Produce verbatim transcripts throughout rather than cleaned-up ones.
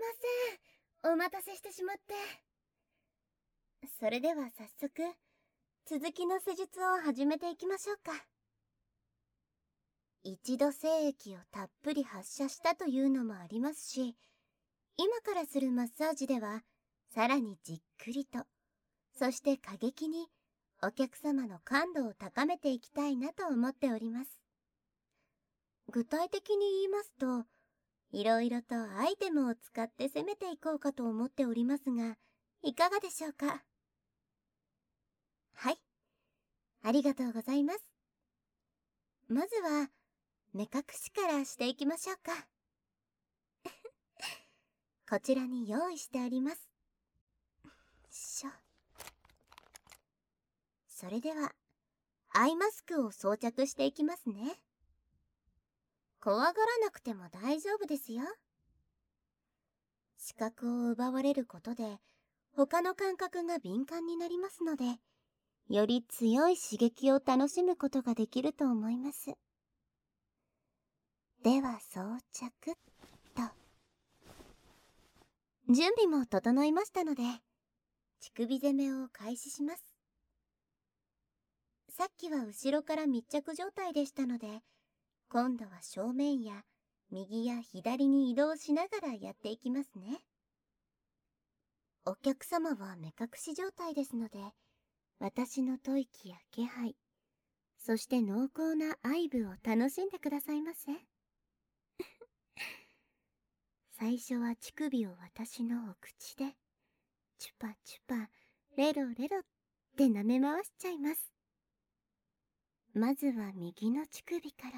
せん。お待たせしてしまって。それでは早速、続きの施術を始めていきましょうか。一度精液をたっぷり発射したというのもありますし、今からするマッサージでは、さらにじっくりと、そして過激に、お客様の感度を高めていきたいなと思っております。具体的に言いますと、いろいろとアイテムを使って攻めていこうかと思っておりますが、いかがでしょうか。はい。ありがとうございます。まずは、目隠しからしていきましょうか。こちらに用意してあります。しょ。それでは、アイマスクを装着していきますね。怖がらなくても大丈夫ですよ。視覚を奪われることで、他の感覚が敏感になりますので、より強い刺激を楽しむことができると思います。では装着と。準備も整いましたので、乳首攻めを開始します。さっきは後ろから密着状態でしたので、今度は正面や右や左に移動しながらやっていきますね。お客様は目隠し状態ですので、私の吐息や気配、そして濃厚な愛撫を楽しんでくださいませ。最初は乳首を私のお口で、チュパチュパ、レロレロって舐め回しちゃいます。まずは右の乳首から。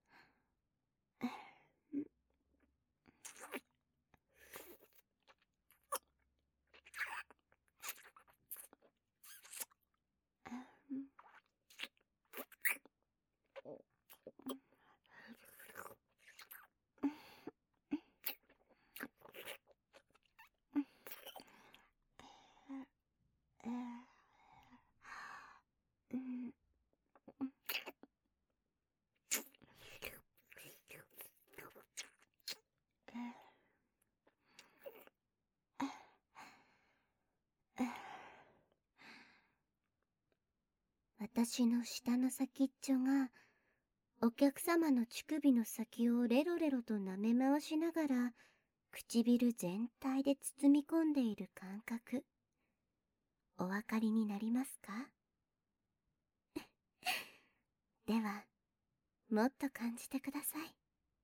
私の舌の先っちょがお客様の乳首の先をレロレロと舐め回しながら唇全体で包み込んでいる感覚、お分かりになりますか？ではもっと感じてください。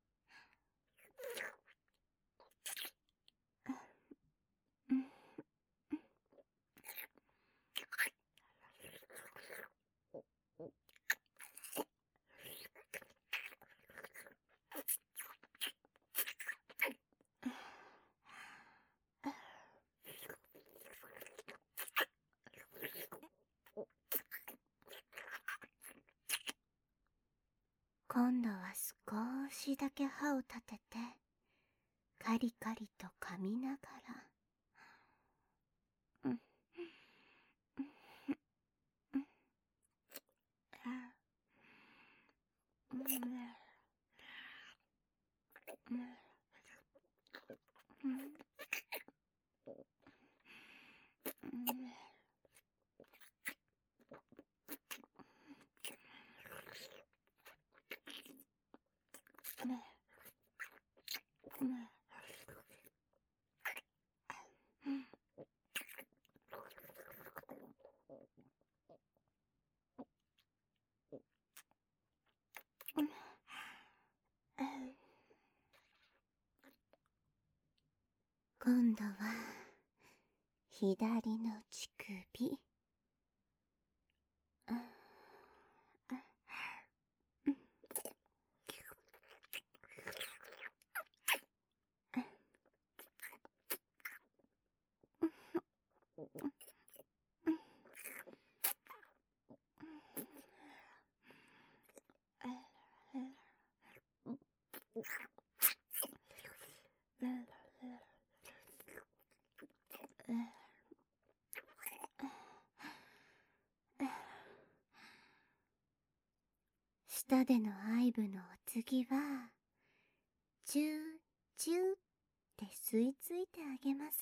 今度は少しだけ歯を立ててカリカリと噛みながら、うん今度は左の乳首、舌での愛撫のお次はチューチューっって吸い付いてあげます。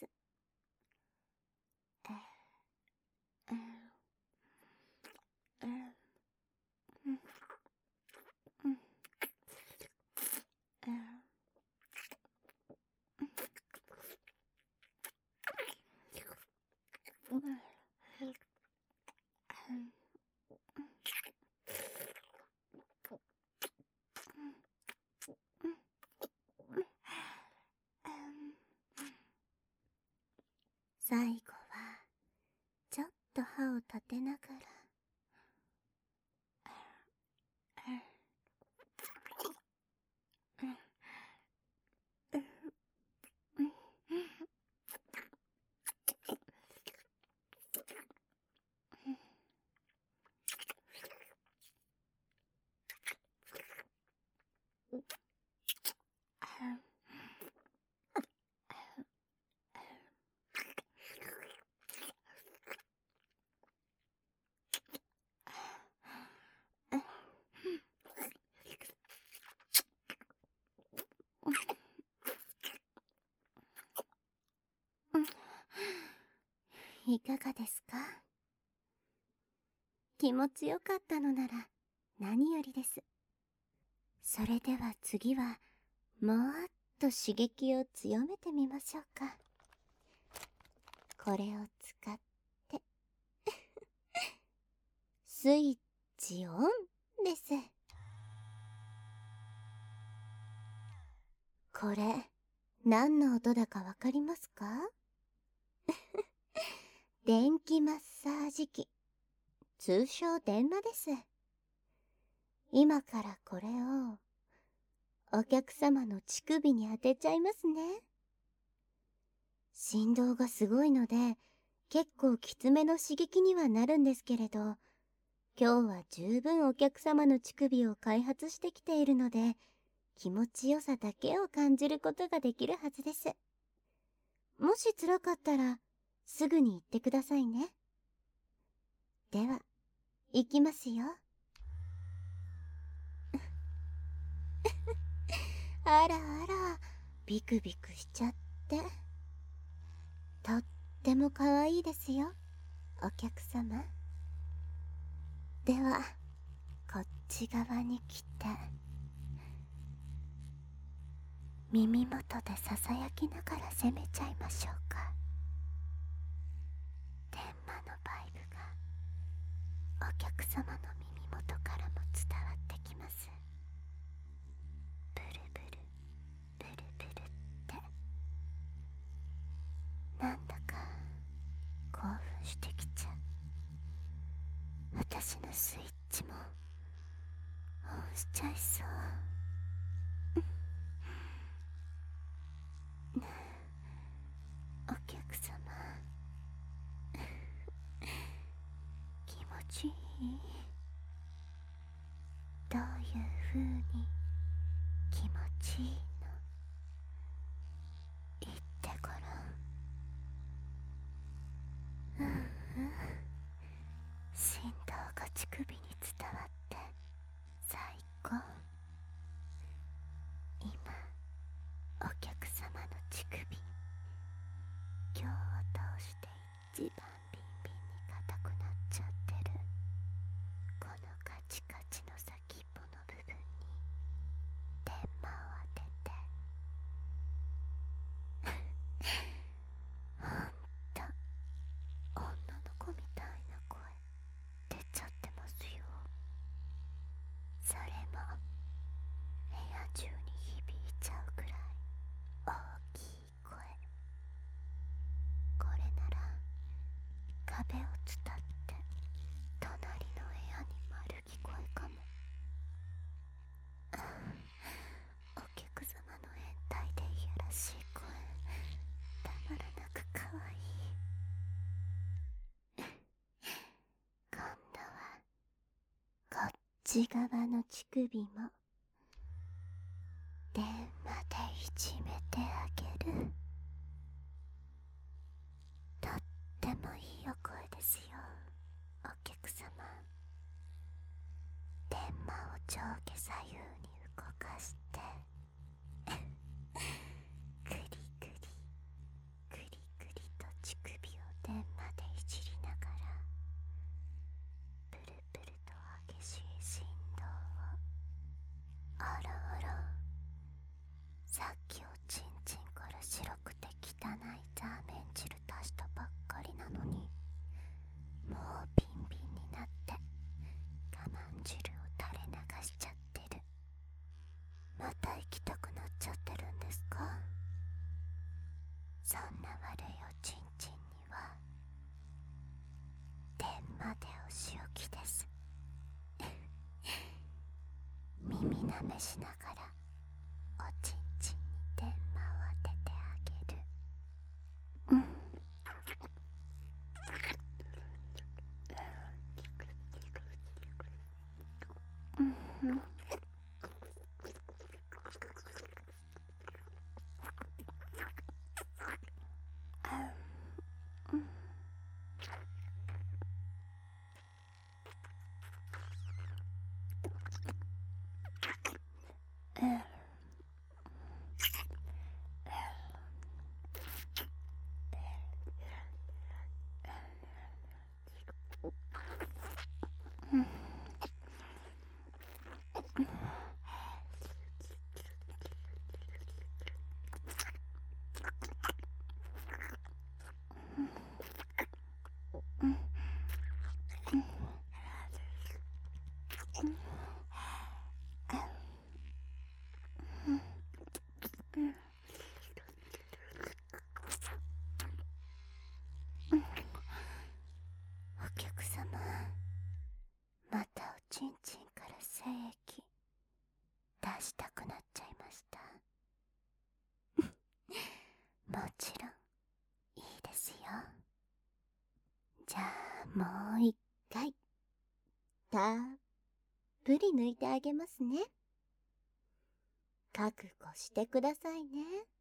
最後はちょっと歯を立てながらいかがですか？気持ちよかったのなら何よりです。それでは次はもっと刺激を強めてみましょうか。これを使ってスイッチオンです。これ何の音だかわかりますか？電気マッサージ機、通称電マです。今からこれをお客様の乳首に当てちゃいますね。振動がすごいので結構きつめの刺激にはなるんですけれど、今日は十分お客様の乳首を開発してきているので、気持ちよさだけを感じることができるはずです。もし辛かったらすぐに言ってくださいね。では、いきますよ。あらあら、ビクビクしちゃって。とっても可愛いですよ、お客様。では、こっち側に来て、耳元でささやきながら攻めちゃいましょうか。電話のバイブがお客様の耳元からも伝わってきます。ブルブルブルブルって、なんだか興奮してきちゃう。私のスイッチもオンしちゃいそう。お客様、気持ちいい？どういう風に気持ちいいの？言ってごらん。うんうん、振動が乳首に伝わって最高。今お客様の乳首、今日を通して一番ビンビンに硬くなっちゃってるこのカチカチの先っぽの部分に電マを当ててほんと女の子みたいな声出ちゃってますよ。それも部屋中に響いちゃうくらい大きい声。これなら壁を伝って隣の部屋に丸聞こえかも。お客様の変態でいやらしい声、たまらなくかわいい。今度はこっち側の乳首も電話でいじめてあげる。とってもいいお声ですよ、お客様。電話を上下左右に動かしてクリクリ耳なめしながらおちんちんに電話を当ててあげる。うんうんうん。お客様、またおちんちんから精液出したくなっちゃいました。もちろんいいですよ。じゃあもう一回たっぷり抜いてあげますね。覚悟してくださいね。